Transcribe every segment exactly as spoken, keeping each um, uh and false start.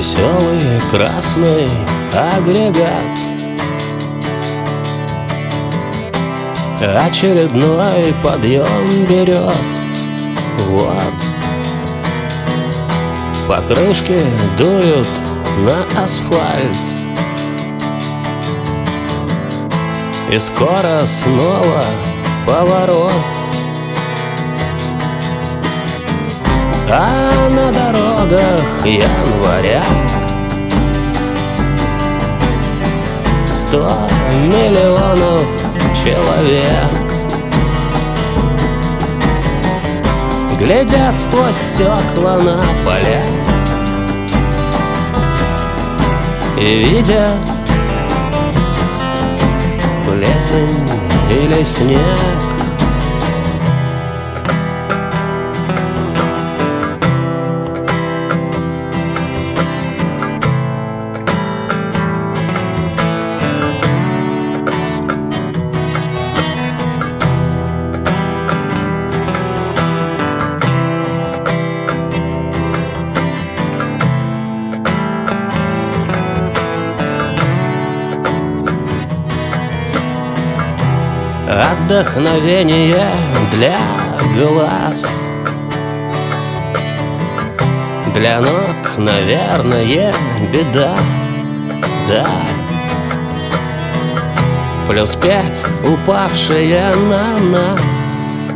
веселый красный агрегат. Очередной подъем берет. Вот покрышки дуют на асфальт, и скоро снова поворот. А на дорогах января сто миллионов человек глядят сквозь стекла на поля и видят плесень или снег. Отдохновение для глаз, для ног, наверное, беда, да. Плюс пять упавшие на нас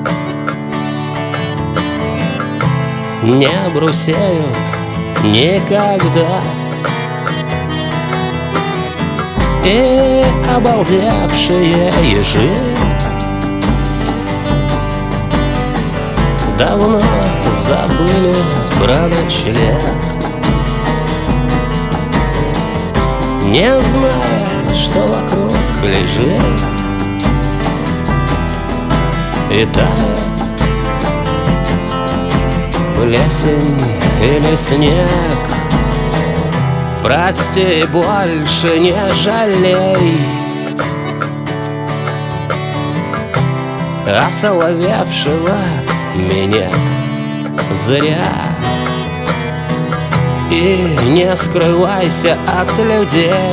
не брусеют никогда. И обалдевшие ежи давно забыли про ночлег, не зная, что вокруг лежит и тает плесень или снег. Прости, больше не жалей осоловевшего меня зря. И не скрывайся от людей.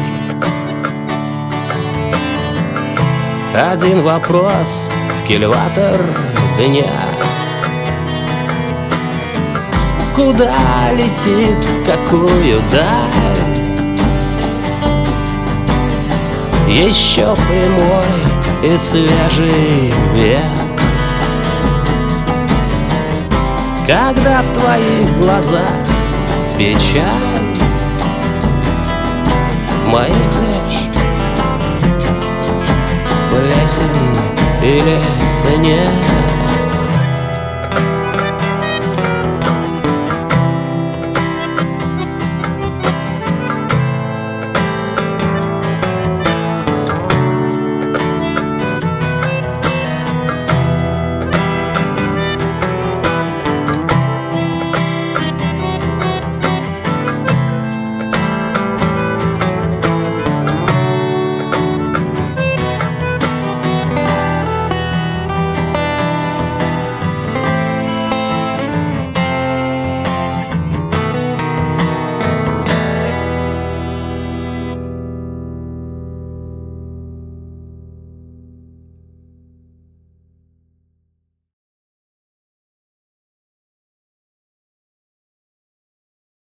Один вопрос в кильватер дня: куда летит, в какую даль? Еще прямой и свежий век, когда в твоих глазах печаль, в моих лишь плесень или снег.